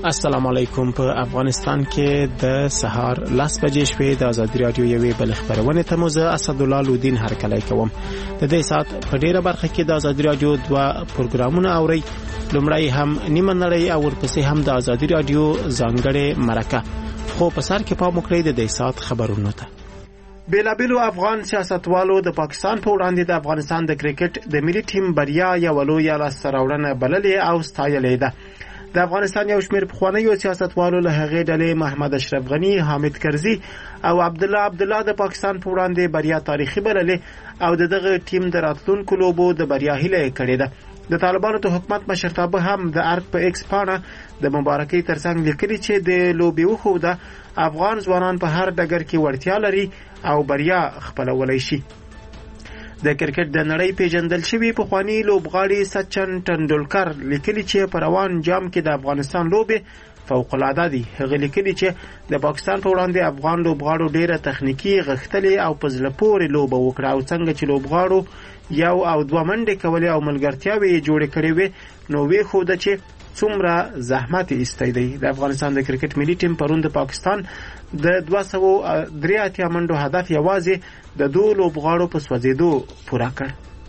السلام علیکم. په افغانستان کې د سهار 10 بجې شوې د ازادي رادیو یوې بل خبرونه ته مو زه اسدالله لودین هرکلی کوم. د دې سات په ډیره برخه کې د ازادي رادیو دوه پروګرامونه اوري. لومړی هم نیمه نړۍ او ورپسې هم د ازادي رادیو ځانګړې مرکه. خو په سر کې پام وکړئ د دې سات خبرونو ته. بیلابیلو افغان سیاستوالو د پاکستان په وړاندې د افغانستان د کرکټ د ملي ټیم بریا یو لویه لاسته راوړنه بللې او ستایلې ده. د افغانستان یو شمېر پخوانیو سیاستوالو له هغې ډلې محمد اشرف غنی، حامد کرزي او عبدالله د پاکستان په وړاندې بریا تاریخي بللې او دغه ټیم د راتلونکو لوبو د بریا هیله کړې ده. د طالبانو د حکومت مشرتابه هم د ارګ په ایکس پاڼه د مبارکۍ ترڅنګ لیکلي چې د لوبې وښوده افغان ځوانان په هر ډګر کې وړتیا لري او بریا خپلولی شي. د کرکټ د نړۍ پیژندل شوی پخوانی لوبغاړي سچن ټنډولکر لیکلي چې په روان جام کې د افغانستان لوبې فوق العاده دي. هغه لیکلي چې د پاکستان په وړاندې افغان لوبغاړو ډیره تخنیکی غښتلې او په زړه پورې لوبه وکړه او څنګه چې لوبغاړو یو او دوه منډې کولې او ملګرتیاوې جوړې کړې وې نو وی خو د چې څومره زحمت ایستی دی. د افغانستان د کرکټ ملي ټیم پرون د پاکستان د 283 منډو هدف یوازې د دوه لوبغاړو په سوځېدو پوره کړ.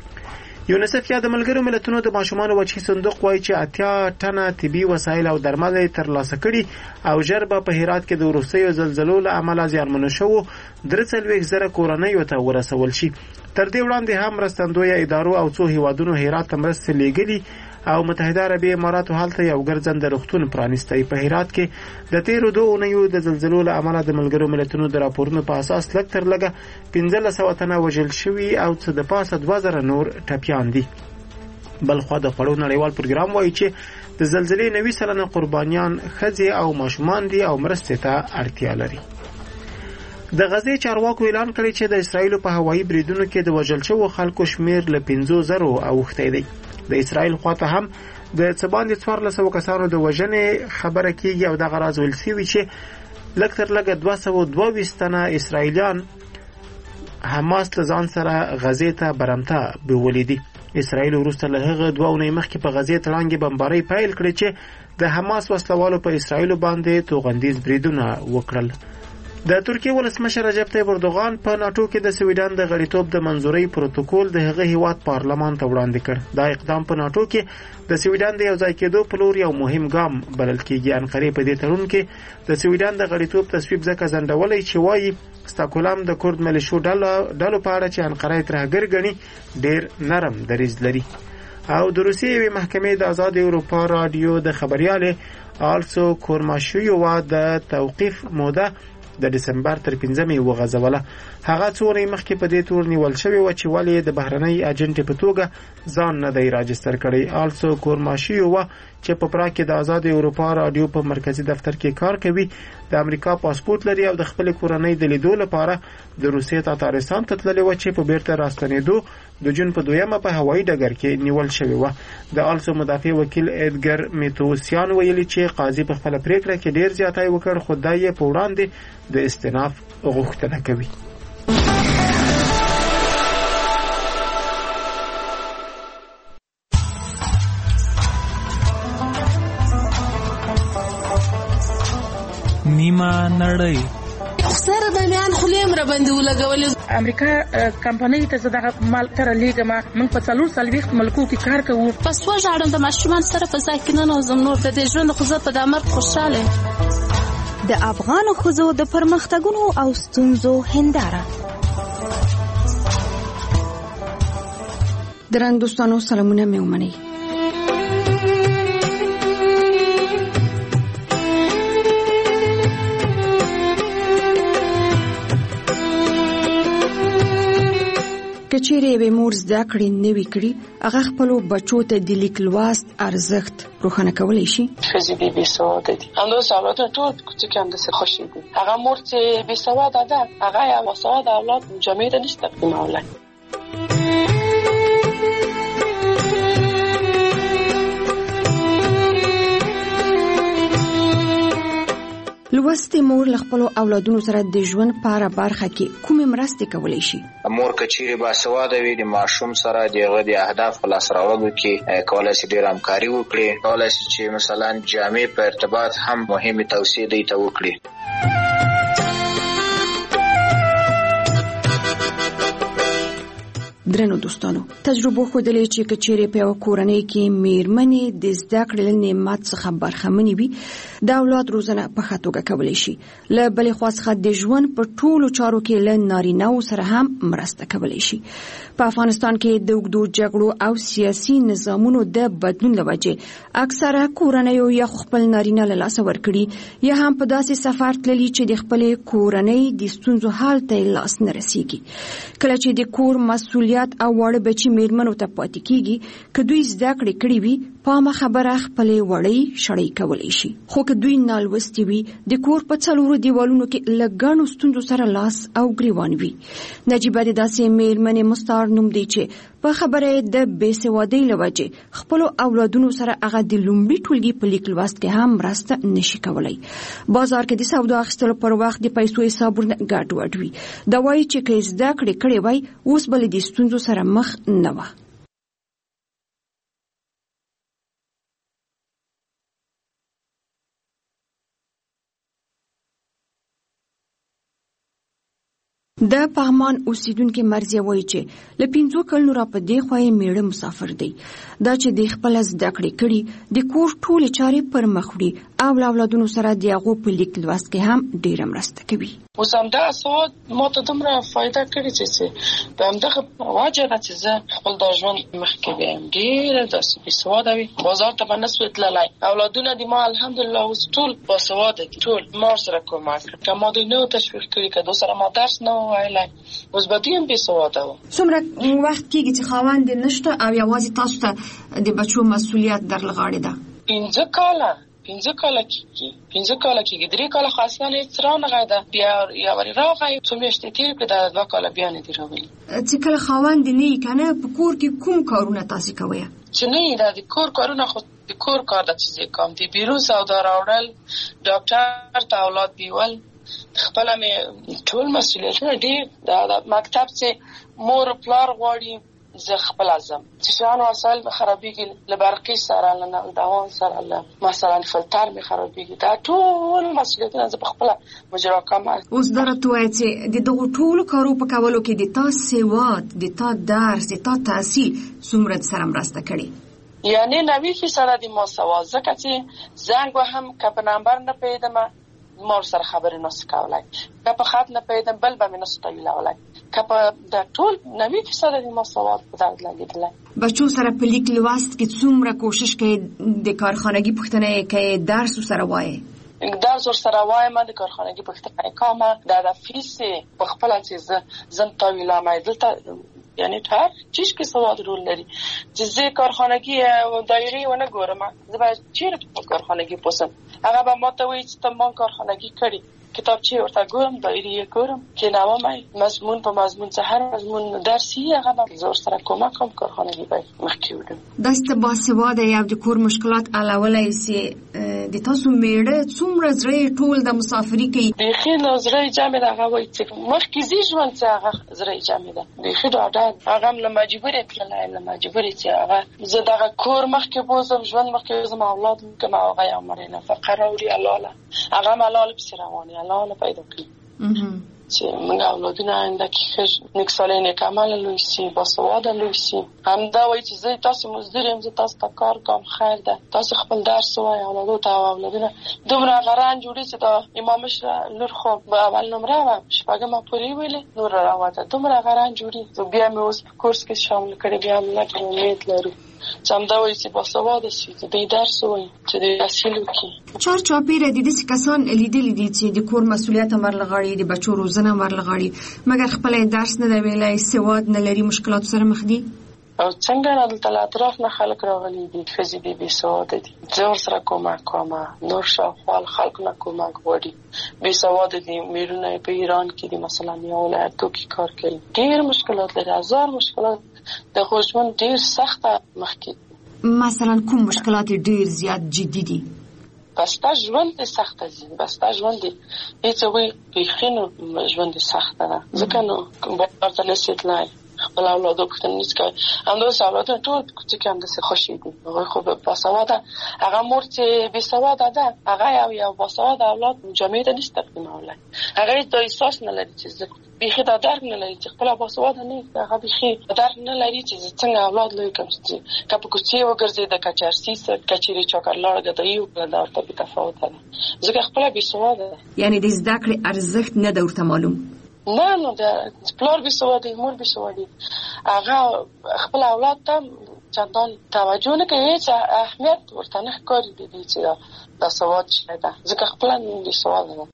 یونیسف یا د ملګرو ملتونو د ماشومانو وجهي صندوق وایي چې 80 ټنه طبي وسایل او درمل ترلاسه کړي او ژر به په هرات کې د وروستیو زلزلو له امله زیانمنو شوو 43,000 کورنیو ته ورسول شي. تر دې وړاندې هم مرستندویه ادارو او څو هیوادونو هرات ته مرستې لیږلي او متحده عربي اماراتو هلته یو ګرځنده روغتون پرانیستی. په هرات کې د تیرو 2 اونیو د زلزلو له امله د ملګرو ملتونو د راپورونو په اساس لږ تر لږه 1500 تنه وژل شوي او څه د پاسه 2000 نور ټپیان دي. بلخوا د خوړو نړیوال پروګرام وایي چې د زلزلې 90 سلنه قربانیان ښځې او ماشومان دي او مرستې ته اړتیا لري. د غزې چارواکو اعلان کړی چې د اسرایل په هوایي بریدونو کې د وژل شوو خلکو شمیر له 50,000 اوښتی دی. د اسرائیل خواته هم د څه باندې 1400 کسانو د وژنې خبره کیږي او دغه راز ویل شوی چې لږ تر لږه 222 تنه اسرائیلیان حماس له ځان سره غزې ته برمته بیولي دي. اسرائیل وروسته له هغه 2 اونۍ مخکې په غزې تړانګې بمبارۍ پیل کړې چې د حماس وسلوالو په اسرائیل باندې توغندیز بریدونه وکړل. د ترکیه ولسمشر رجب طیب اردوغان په ناتو کې د سویډن د غړیتوب د منځورۍ پروتوکول د هغه هیواد پارلمان ته وړاندې کړ. دا اقدام په ناتو کې د سویډن د یوځای کېدو په لور یو مهم ګام بلل کېږي. انقرې په دې تړون کې د سویډن د غړیتوب تصویب ځکه ځنډولی چې وایي ستاکولم د کورد ملیشو ډلو په اړه چې انقره ترهګر ګڼي ډیر نرم دریځ لري. او د روسیې یوې محکمې د آزاد اروپا رادیو د خبریال آلسو کورماشویووا د توقیف موده د دسمبر تر 15 وغځوله. هغه څو ورځې مخکې په دې تور نیول شوی و چې ولې د بهرنۍ اجنټ په توګه ځان نه دی راجستر کړی. آلسو کورماشویووا چې په پراګ کې د آزاد اروپا رادیو په مرکزی دفتر کې کار کوي د امریکا پاسپورت لري او د خپل کورنۍ د لیدو لپاره د روسیې تاتارستان ته تللی و چې په بیرته راستنېدو د جون په 2 په هوایي ډګر کې نیول شوی و. د آلسو مدافع وکیل اډګر میتوسیان ویلي چې قاضي په خپل پریکړه کې ډیر زیاتای وکړ خو دای په وړاندې د استئناف غوښتنه کوي. نیمه نړۍ سره د میان خلیم را باندې ولګول. امریکا کمپنۍ ته زداغه مال تر لیګما من په 440 ملکو کې کار کوو. پس وژاړم د ماشومان سره په ځای کې نه نوزم نور د دې ژوند خو زه په دامر خوشاله. د افغان ښځو د پرمختګونو او ستونزو هنداره. درنو دوستانو سلامونه مې ومنئ. کچېرې به مور زده کړې نوي کړي هغه خپل بچو ته د لیک لوست ارزښت روښانه کولی شي. ښځې بې سواده دي همداسې اولادونه ټول کوچکي همداسې خوښې دي. هغه مور چې بې سواده ده هغه یې باسواده اولاد جامې ته نشي تقدیمولی. لوستې مور له خپلو اولادونو سره د ژوند په هره برخه کې کومې مرستې کولی شي؟ مور که چیرې باسواده وي د ماشوم سره د هغه د اهداف په لاسته راوړلو کې کولی شي ډېره همکاري وکړي، کولی شي چې مثلا جامع په ارتباط هم مهمې توصیې دوی ته وکړي. درنو دوستانو، تجربه ښودلې چې کچېرې په یوه کورنۍ کې میرمنې د زده کړې له نعمت څخه برخمنې وي، د اولاد روزنه په ښه توګه کولی شي. له بلې خوا څخه د ژوند په ټولو چارو کې له نارینه‌و سره هم مرسته کولی شي. په افغانستان کې د اوږدو جګړو او سیاسي نظامونو د بدلون له وجې اکثره کورنیو یا خپل نارینه له لاسه ورکړي یا هم په داسې سفر تللي چې د خپلې کورنۍ د ستونزو حل ته یې لاس نه رسیږي. کله چې د کور مسؤلیت او واړه بچي میرمنو ته پاتې کیږي، که دوی زده کړې کړې وي په عامه خبره خپلې وړۍ شړۍ کولی شي. خو که دوی نالوستي وي، د کور په څلورو دیوالونو کې له ګڼو ستونزو سره لاس او ګریوان وي. نجیبه د داسې میرمنې مستعار نوم دی چې په خبره د بېسوادۍ له وجې خپلو اولادونو سره هغه د لومړي ټولګي په لیک لوست کې هم مرسته نشي کولی. بازار کې د سودا اخیستلو پر وخت د پیسو حسابونه ګډوډ وي. دا وایي چې که زده کړې کړې وای، اوس به له دې ستونزو سره مخ نه وه. د پغمان اوسیدونکو مرزیه وایي چې له 5 کلونو را په دې خوا یې میړه مسافر دی. دا چې د خپل زده کړې کړي د کور ټولې چارې پر مخ وړي او له اولادونو سره د هغو په لیک لوست کې هم ډېره مرسته کوي. اوس همدغه سواد ما ته دومره فایده کړې چې په همدغه وجه ده چې زه خپل دا ژوند مخکې بیایم. ډېره داسې بېسواده وي، بازار ته به نسو تللی. اولادونه د ما الحمدلله اوس ټول باسواده دي، ټول ما سره کومک کړي. که ما دوی نه تشویق کړي، که دوی سره ما درس نه ویلی، اوس به دوی هم بېسواده وو. څومره وخت کېږي چې خاوند نشته او یوازې تاسو ته د بچو مسؤلیت در له غاړې ده؟ 5 کاله 5 کاله کېږي. 5 کاله کېږي. 3 کاله خو اصلا هېڅ رانغی ده. بیا یوارې راغی، څو میاشتې تېرې کړې، دا 2 کاله بیا نه دي راغلي. چې کله خاوند نه وي که نه، په کور کې کوم کارونه تاسې کوئ؟ چې نه یې دا د کور کارونه، خو د کور کار ده چې زه کوم. د بیرون سودا راوړل، ډاکټر ته اولاد بیول، خپله مې ټول مسؤلیتونه ډېر. د مکتب چې مور پلار غواړي زه خپله ځم. چې شیان وسایل مې خرابېږي، له برقي سره، له نل دوان سره، له مثلا فلټر مې خرابېږي، دا ټول مسؤلیتونه زه په خپله مجرا کوم. اوس دا راته ووایه چې د دغو ټولو کارو په کولو کې د تا سواد، د تا درس، د تا تحصیل څومره سره مرسته کړې؟ یعنې 90% د ما سواد. ځکه چې زنګ وهم که په نمبر نه پوهېدمه، ما سره خبرې نسو کولی، که په خط نه پوهېدم بل به مې نسو تاییدولی، که په د ټول 90% د ما سواد په درد لګېدلی. بچو سره په لیک لوست کې څومره کوشش کوې؟ د کارخانګي پوښتنه یې کوې؟ درس ورسره وایې؟ درس ورسره وایم، د کارخانګي پوښتنه یې کومه. د فیس په خپله چې زه تاویلم. دلته یعنی هر چیز کې سواد رول لري. چې زه کارخانګي دایرې ونه ګورم، زه به چیرې په کارخانګي پوسم. هغه به ما ته وایي چې ته ما کارخانګي کړې، کتابچې ورته ګورم، دایرې یې ګورم، کېنوم مضمون په مضمون، څه هر مضمون درسي هغه به زه ورسره کومک کوم، کارخانګي به مخکې وړم. داسې ته باسواده یې او د کور مشکلات حلولی سي، د تاسو میړه څومره زړه ټول د مسافري کوي؟ بیخي نو زړه جامې ده. هغه وایي چې مخکې ځي ژوند چې هغه زړه جامې ده. بیخي ډاډه هغه هم له مجبورې تللی، له مجبورې چې هغه زه دغه کور مخکې بوزم، ژوند مخکې بوزم، اولاد کوم، هغه یې مړی نفقه راوړي، حلاله هغه هم حلاله پسې روان، حلاله پیدا کړي چې موږ اولادونه آینده کې ښه نیک صالح نیک عمله لوی شي، باسواده لوی شي. همدا وایي چې زه تاسو مزدور یم، زه تاسو ته کار کوم، خیر ده، تاسو خپل درس وایئ اولادو ته. او اولادونه دومره غران جوړي چې دا امام مشره لور خو به اول نمره وه، 6مه پورې ویلې، نور راوته دومره غران جوړي. بیا مې اوس په کورس کې شامل کړي، بیا هم لږ امید لرو چې همدا وایي چې باسواده شي، چې دوی درس وایي، چې دوی تحصیل وکړي. چار چاپېره د داسې کسان لیدلي دي چې د کور مسؤلیت هم ورله غاړي، د بچو روزنه هم ورله غاړي، مګر خپله درس نه دی ویلی، سواد نه لري، مشکلاتو سره مخ دي. او څنګه دلته له اطراف نه خلک راغلي دي، ښځې دي بېسواده دي، زه ورسره کومک کوم، نور شاوخوا خلکو نه کومک غواړي، بېسواده دي، میرونه په ایران کې دي، مثلا یو ولایتو کې کار کوي، ډېر مشکلات لري، 1000 مشکلات. د خو ژوند ډېر سخته مخکې. مثلا کوم مشکلات ډېر زیات جدي دي؟ بسته ژوند سخت دي، بسته ژوند هیڅ وی بخینو ژوند سخت ده. ځکه نو ورته نسیتلای خپل اولادو پوښتنه کوي. همداسې اولادونه ټول چې کوم داسې خوشي دي. هغوی خو باسواده، هغه مور چې بېسواده ده، هغه یو باسواده اولاد جامعې ته نشي تقدیمولی. هغه دا احساس نه لري چې بیخي دا درک نه لري چې خپله باسواده نه وي. هغه بیخي درک نه لري چې څنګه اولاد لوی کړم، چې که په کوڅې وګرځېده، که چرسي که چیرې چاکر لاړه ګدایي وکړه، دا ورته بېتفاوته ده ځکه خپله بېسواده ده. یعنې د زده کړې ارزښت نه ده ورته معلوم؟ نه د پلار بېسواده، مور بېسواده، هغه خپل اولاد ته چندان توجه نه کوي، هېڅ اهمیت ورته نه ښکاري د دې چې دا سواد شی ده ځکه خپله بېسواده ده.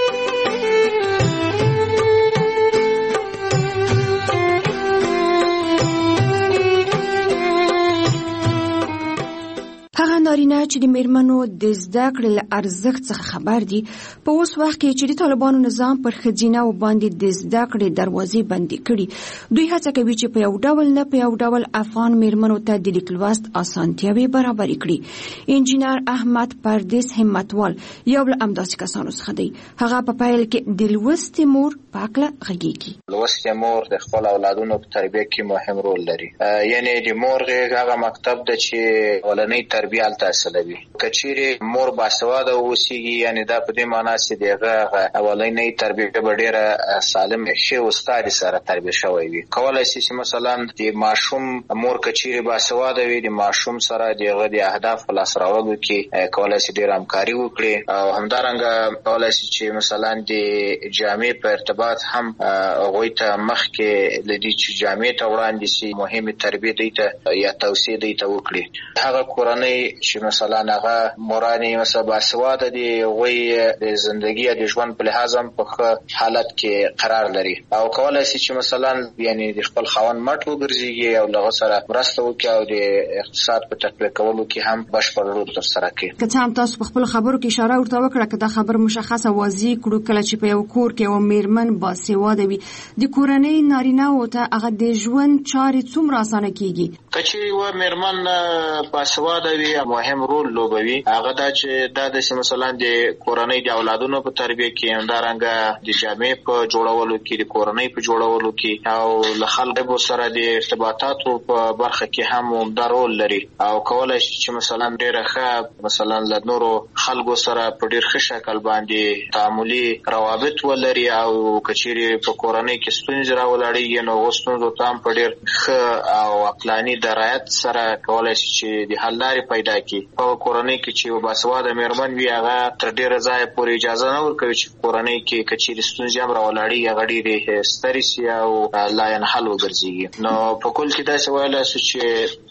هغه نارینه چې د میرمنو د زده کړې له ارزښت څخه خبر دي، په اوس وخت کې چې د طالبانو نظام پر ښځینه‌و باندې د زده کړې دروازې بندې کړي، دوی هڅه کوي چې په یو ډول نه په یو ډول افغان میرمنو ته د لیک لوست اسانتیاوې برابرې کړي. انجینر احمد پردیس همتوال یو له همداسې کسانو څخه دی. هغه په پیل کې د لوستې مور په هکله غږېږي. لوستې مور د خپل اولادونو په تربیه کې مهم رول لري. یعنې د مور غېږ هغه مکتب ده چې اولنۍ تربیه هلته حاصلوي. که چیرې مور باسواده واوسېږي، یعنې دا په دې معنا چې د هغه اولنۍ تربیه به ډېره سالم ښې استادې سره تربیه شوی وي. کولی شي چې مثلا د ماشوم مور که چیرې باسواده وي، د ماشوم سره د هغه د اهدافو په لاسته راوړلو کې کولی شي ډېره همکاري وکړي، او همدارنګه کولی شي چې مثلا د جامې په ارتباط هم هغوی ته مخکې له دې چې جامې ته وړاندې شي مهمې تربیې دوی ته یا توصیې دوی ته وکړي. هغه کورنۍ چې مثلا هغه مورانې مثلا باسواده دي، هغوی د زندګي یا د ژوند په لحاظ هم په ښه حالت کې قرار لري، او کولی شي چې مثلا یعنې د خپل خاوند مټ وګرځېږي او له هغه سره مرسته وکړي او د اقتصاد په تقویه کولو کې هم بشپړ رول ترسره کړي. که څه هم تاسو په خپلو خبرو کې اشاره ورته وکړه، که دا خبر مشخصه واضح کړو، کله چې په یو کور کې یو میرمن باسواده وي، د کورنۍ نارینه‌وو ته هغه د ژوند چارې څومره اسانه کېږي؟ که چیرې یوه میرمن باسواده وي، مهم رول لوبوي. هغه دا چې دا داسې مثلا د کورنۍ د اولادونو په تربیه کې، همدارنګه د جامې په جوړولو کې، د کورنۍ په جوړولو کې، او له خلکو سره د ارتباطاتو په برخه کې هم عمده رول لري، او کولی شي چې مثلا ډېره ښه مثلا له نورو خلکو سره په ډېر ښه شکل باندې تعاملي روابط ولري، او که چیرې په کورنۍ کې ستونزې راولاړېږي نو هغو ستونزو ته هم په ډېر ښه او عقلاني درایت سره کولی شي چې د حل لارې پیدا کړي. په کورنۍ کې چې یو باسواده میرمن وي، هغه تر ډېره ځایه پورې اجازه نه ورکوي چې کورنۍ کې که چیرې ستونزې هم راولاړېږي هغه ډېرې سترې شي او لاینحل وګرځېږي. نو په کل کې داسې ویلی شو چې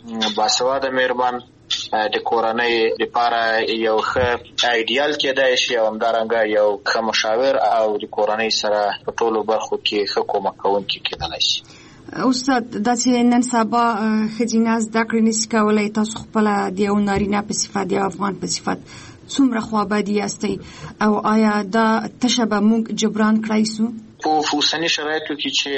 باسواده میرمن د کورنۍ لپاره یو ښه ایډیال کېدای شي، او همدارنګه یو ښه مشاور او د کورنۍ سره په ټولو برخو کې ښه کومک کوونکی کېدلی شي. استاد، دا چې نن سبا ښځینه زده کړې نشي کولی، تاسو خپله د یو نارینه په صفت، د افغان په صفت څومره خوابدي یاستئ، او آیا دا تشه به موږ جبران کړای سو؟ په اوسني شرایطو کې چې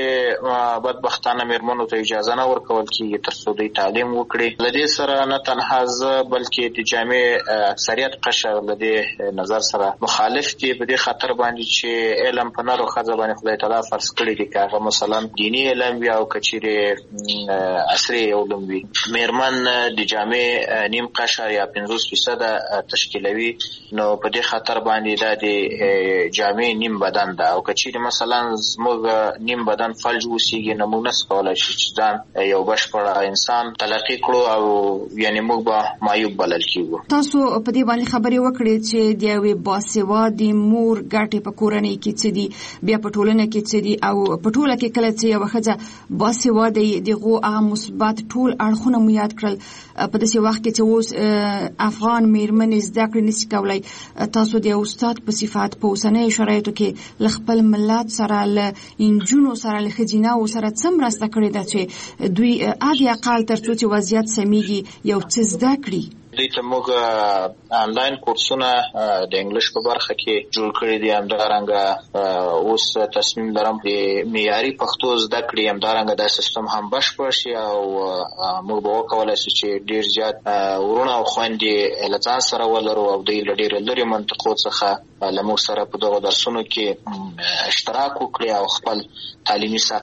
بدبختانه میرمنو ته اجازه نه ورکول کېږي تر څو دوی تعلیم وکړي، له دې سره نه تنها زه بلکې د جامع اکثریت قشر له دې نظر سره مخالف دي په دې خاطر باندې چې علم په نر او ښځه باندې خدای تعالی فرض کړی دی، که هغه مثلا دیني علم وي او که چیرې عصري علوم وي. میرمن د جامع نیم قشر یا 50% تشکیلوي، نو په دې خاطر باندې دا د جامع نیم بدن ده، او که چیرې مثلا زموږ نیم بدن فلج وسیږي نو موږ نسو کولی شو چې ځان یو بشپړ انسان تلقي کړو، او یعنې موږ به معیوب بلل کېږو. تاسو په دې باندې خبرې وکړې چې د یوې باسوادې مور ګټې په کورنۍ کې څه دي، بیا په ټولنه کې څه دي، او په ټوله کې کله چې یوه ښځه باسواده یي دغو هغه مثبت ټول اړخونه مو یاد کړل. په داسې وخت کې چې اوس افغان میرمنې زده کړې نشي کولی، تاسو د یو استاد په صفت په اوسنیو شرایطو کې له خپل ملت سره، له انجونو سره، له ښځینه‌وو سره څه مرسته کړې ده چې دوی ادي اقل تر څو چې وضعیت سمیږي یو څه زده کړي؟ دوی ته موږ آنلاین کورسونه د انګلیش په برخه کې جوړ کړي دي. همدارنګه اوس تصمیم لرم د معیاري پښتو زده کړې همدارنګه دا سیستم هم بشپړ شي او موږ به وکولای شو چې ډیر زیات ورونه او خویندې له ځان سره ولرو او دوی له ډېرو لرې منطقو څخه له موږ سره په دغو درسونو کې اشتراک وکړي او خپل تعلیمي